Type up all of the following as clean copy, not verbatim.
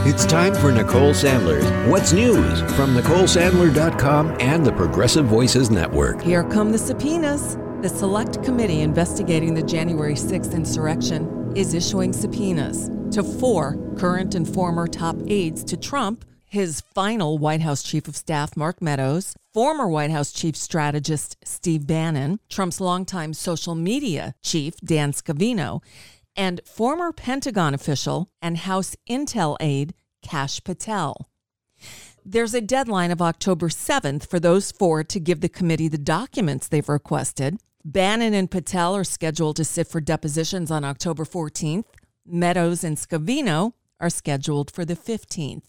It's time for Nicole Sandler's What's News from NicoleSandler.com and the Progressive Voices Network. Here come the subpoenas. The Select Committee investigating the January 6th insurrection is issuing subpoenas to 4 current and former top aides to Trump, his final White House Chief of Staff, Mark Meadows, former White House Chief Strategist Steve Bannon, Trump's longtime social media chief, Dan Scavino, and former Pentagon official and House Intel aide, Kash Patel. There's a deadline of October 7th for those 4 to give the committee the documents they've requested. Bannon and Patel are scheduled to sit for depositions on October 14th. Meadows and Scavino are scheduled for the 15th.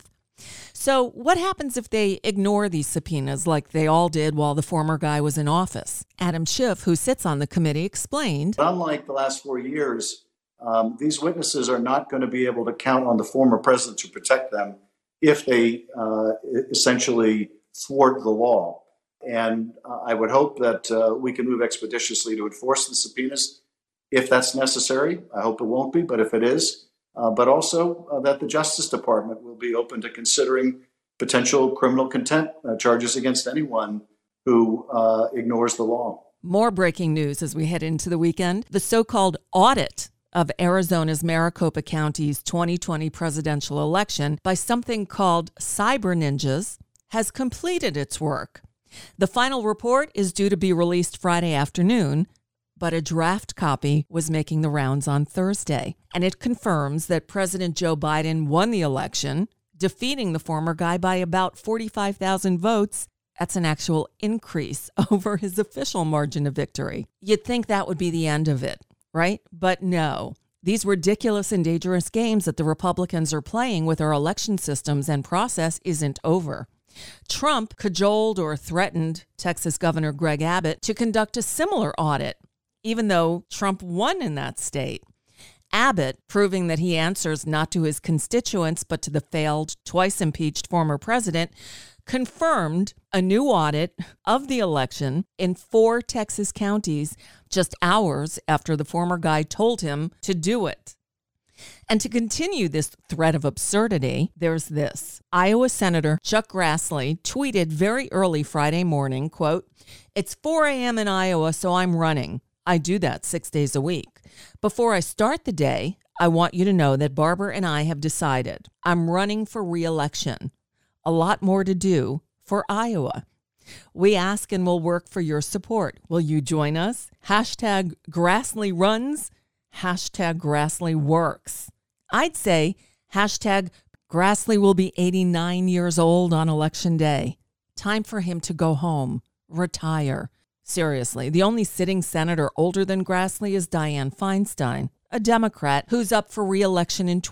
So what happens if they ignore these subpoenas like they all did while the former guy was in office? Adam Schiff, who sits on the committee, explained. Unlike the last 4 years, these witnesses are not going to be able to count on the former president to protect them if they essentially thwart the law. And I would hope that we can move expeditiously to enforce the subpoenas if that's necessary. I hope it won't be, but if it is, but also that the Justice Department will be open to considering potential criminal contempt charges against anyone who ignores the law. More breaking news as we head into the weekend. The so-called audit of Arizona's Maricopa County's 2020 presidential election by something called Cyber Ninjas has completed its work. The final report is due to be released Friday afternoon, but a draft copy was making the rounds on Thursday, and it confirms that President Joe Biden won the election, defeating the former guy by about 45,000 votes. That's an actual increase over his official margin of victory. You'd think that would be the end of it, right? But no. These ridiculous and dangerous games that the Republicans are playing with our election systems and process isn't over. Trump cajoled or threatened Texas Governor Greg Abbott to conduct a similar audit, even though Trump won in that state. Abbott, proving that he answers not to his constituents but to the failed, twice-impeached former president, confirmed a new audit of the election in 4 Texas counties just hours after the former guy told him to do it. And to continue this thread of absurdity, there's this. Iowa Senator Chuck Grassley tweeted very early Friday morning, quote, "It's 4 a.m. in Iowa, so I'm running. I do that 6 days a week. Before I start the day, I want you to know that Barbara and I have decided I'm running for re-election. A lot more to do for Iowa. We ask and will work for your support. Will you join us? Hashtag Grassley runs. Hashtag Grassley works." I'd say hashtag Grassley will be 89 years old on Election Day. Time for him to go home, retire. Seriously, the only sitting senator older than Grassley is Dianne Feinstein, a Democrat who's up for re-election in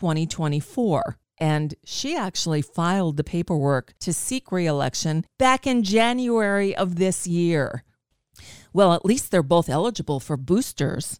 2024. And she actually filed the paperwork to seek re-election back in January of this year. Well, at least they're both eligible for boosters.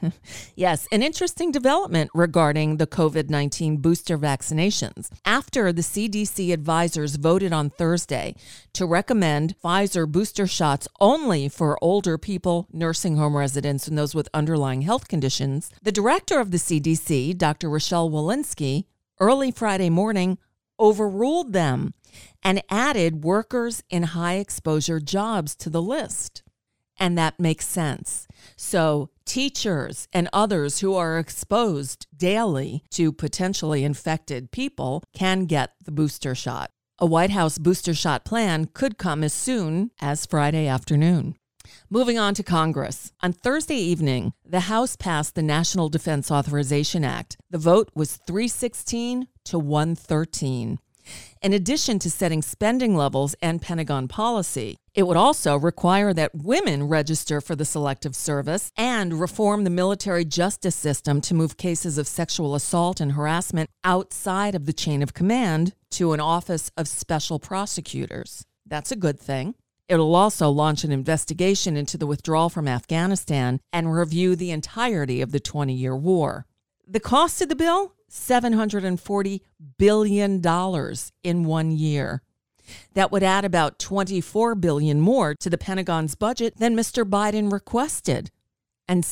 Yes, an interesting development regarding the COVID-19 booster vaccinations. After the CDC advisors voted on Thursday to recommend Pfizer booster shots only for older people, nursing home residents, and those with underlying health conditions, the director of the CDC, Dr. Rochelle Walensky, early Friday morning overruled them and added workers in high-exposure jobs to the list. And that makes sense. So teachers and others who are exposed daily to potentially infected people can get the booster shot. A White House booster shot plan could come as soon as Friday afternoon. Moving on to Congress. On Thursday evening, the House passed the National Defense Authorization Act. The vote was 316 to 113. In addition to setting spending levels and Pentagon policy, it would also require that women register for the Selective Service and reform the military justice system to move cases of sexual assault and harassment outside of the chain of command to an office of special prosecutors. That's a good thing. It'll also launch an investigation into the withdrawal from Afghanistan and review the entirety of the 20-year war. The cost of the bill? $740 billion in 1 year. That would add about $24 billion more to the Pentagon's budget than Mr. Biden requested. and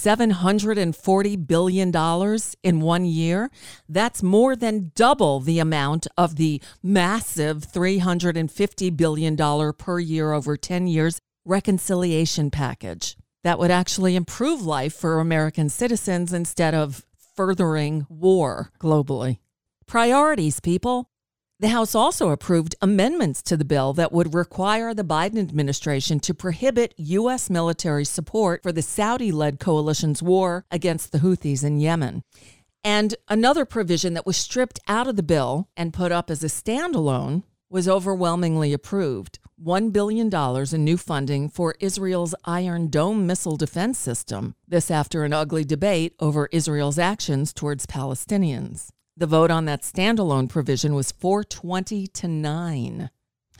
$740 billion in 1 year. That's more than double the amount of the massive $350 billion per year over 10 years reconciliation package. That would actually improve life for American citizens instead of furthering war globally. Priorities, people. The House also approved amendments to the bill that would require the Biden administration to prohibit U.S. military support for the Saudi-led coalition's war against the Houthis in Yemen. And another provision that was stripped out of the bill and put up as a standalone was overwhelmingly approved. $1 billion in new funding for Israel's Iron Dome missile defense system. This after an ugly debate over Israel's actions towards Palestinians. The vote on that standalone provision was 420 to 9.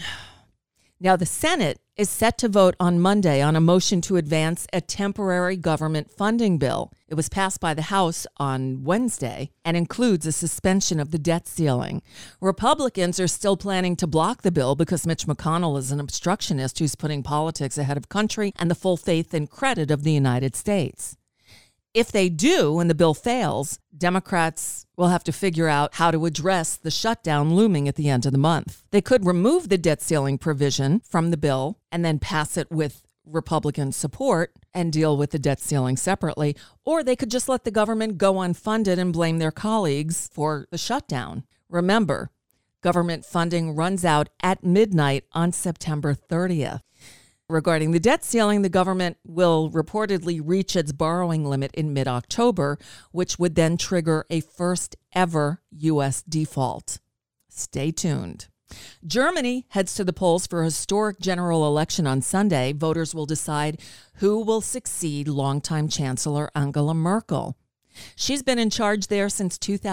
Now, the Senate is set to vote on Monday on a motion to advance a temporary government funding bill. It was passed by the House on Wednesday and includes a suspension of the debt ceiling. Republicans are still planning to block the bill because Mitch McConnell is an obstructionist who's putting politics ahead of country and the full faith and credit of the United States. If they do and the bill fails, Democrats will have to figure out how to address the shutdown looming at the end of the month. They could remove the debt ceiling provision from the bill and then pass it with Republican support and deal with the debt ceiling separately, or they could just let the government go unfunded and blame their colleagues for the shutdown. Remember, government funding runs out at midnight on September 30th. Regarding the debt ceiling, the government will reportedly reach its borrowing limit in mid-October, which would then trigger a first-ever U.S. default. Stay tuned. Germany heads to the polls for a historic general election on Sunday. Voters will decide who will succeed longtime Chancellor Angela Merkel. She's been in charge there since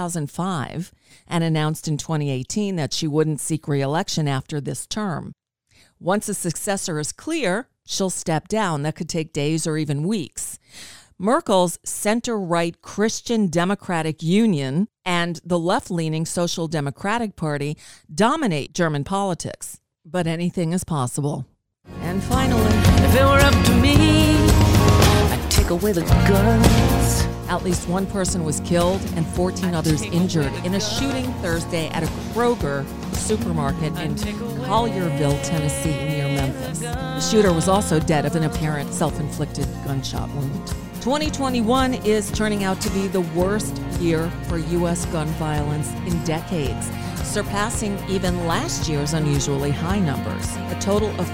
2005 and announced in 2018 that she wouldn't seek re-election after this term. Once a successor is clear, she'll step down. That could take days or even weeks. Merkel's center-right Christian Democratic Union and the left-leaning Social Democratic Party dominate German politics. But anything is possible. And finally, if it were up to me, I'd take away the guns. At least one person was killed and 14 others injured in a shooting Thursday at a Kroger supermarket in Collierville, Tennessee, near Memphis. The shooter was also dead of an apparent self-inflicted gunshot wound. 2021 is turning out to be the worst year for U.S. gun violence in decades, surpassing even last year's unusually high numbers. A total of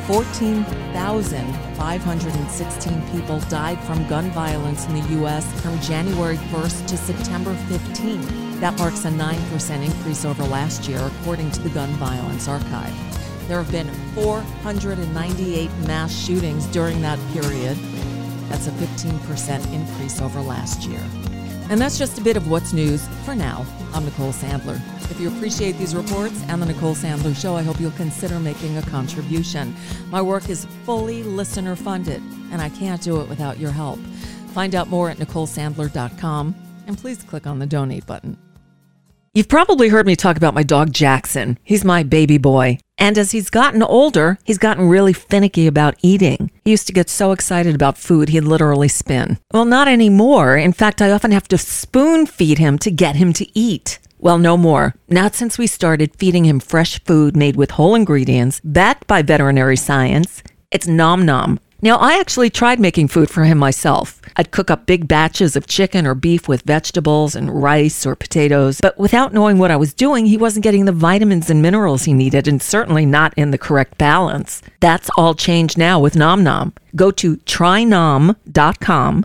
14,516 people died from gun violence in the U.S. from January 1st to September 15th. That marks a 9% increase over last year, according to the Gun Violence Archive. There have been 498 mass shootings during that period. That's a 15% increase over last year. And that's just a bit of what's news for now. I'm Nicole Sandler. If you appreciate these reports and the Nicole Sandler Show, I hope you'll consider making a contribution. My work is fully listener funded, and I can't do it without your help. Find out more at NicoleSandler.com, and please click on the donate button. You've probably heard me talk about my dog Jackson. He's my baby boy. And as he's gotten older, he's gotten really finicky about eating. He used to get so excited about food, he'd literally spin. Well, not anymore. In fact, I often have to spoon feed him to get him to eat. Well, no more. Not since we started feeding him fresh food made with whole ingredients, backed by veterinary science. It's Nom Nom. Now, I actually tried making food for him myself. I'd cook up big batches of chicken or beef with vegetables and rice or potatoes, but without knowing what I was doing, he wasn't getting the vitamins and minerals he needed, and certainly not in the correct balance. That's all changed now with Nom Nom. Go to trynom.com,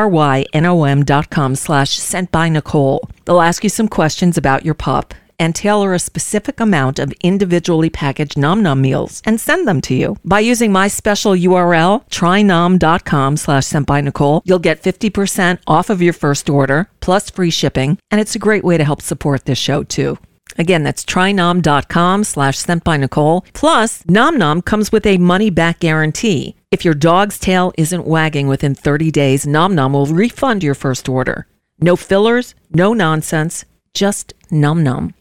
trynom.com/sentbynicole. They'll ask you some questions about your pup and tailor a specific amount of individually packaged Nom Nom meals and send them to you. By using my special URL, trynom.com/sentbynicole, you'll get 50% off of your first order, plus free shipping, and it's a great way to help support this show, too. Again, that's trynom.com/sentbynicole. Plus, Nom Nom comes with a money-back guarantee. If your dog's tail isn't wagging within 30 days, Nom Nom will refund your first order. No fillers, no nonsense, just Nom Nom.